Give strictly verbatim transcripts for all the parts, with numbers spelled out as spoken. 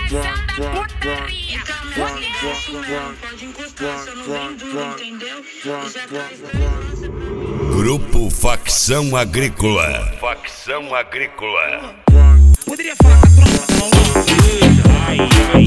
começando a putaria. Pode encostar, só não vem duro, entendeu? Já traz. Grupo Facção Agrícola. Facção Agrícola. Poderia falar com a tropa, Paulo? Ai, ai,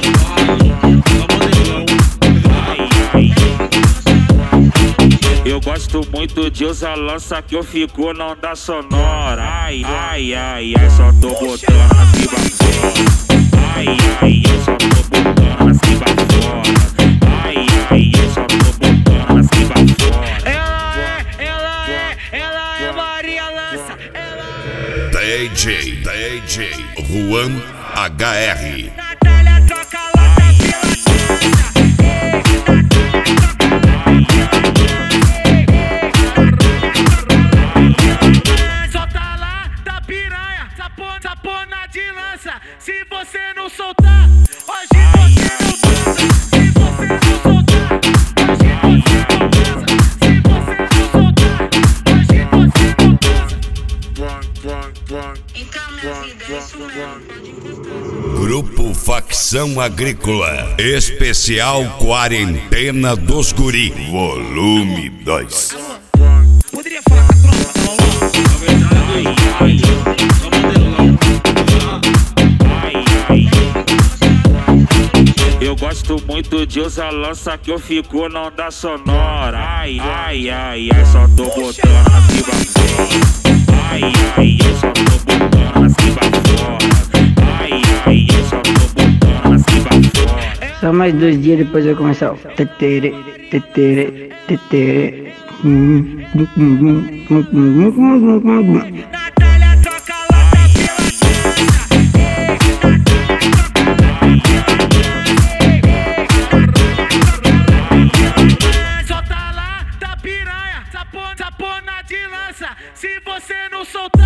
eu gosto muito de usar lança que eu fico na onda sonora. Ai, ai, ai, ai, só tô botando aqui pra fora. Ai, ai, eu só tô botando assim pra fora. Ai, ai, eu só tô botando assim pra fora. Ela é, ela é, ela é Maria Lança. Ela D J, D J Juan H R. Natália troca lata pela sapona de lança, se você não soltar, hoje você não dança. Se você não soltar, hoje você não dança. Se você não soltar, hoje você não dança. Então, minha vida, é isso mesmo. Pode encostar. Grupo Facção Agrícola. Especial Quarentena dos Guri. Volume dois. Poderia falar com a tropa, Paulo? Eu gosto muito de usar lança que eu fico na onda sonora. Ai, ai, ai, ai, só tô botando assim pra fora. Ai, ai, eu só tô botando assim pra fora. Ai, ai, eu só tô botando assim pra fora. Só mais dois dias depois eu começar. Tetere, tetere, tetere. Natália troca lata pela solta lá da piranha, sapona de lança. Se você não soltar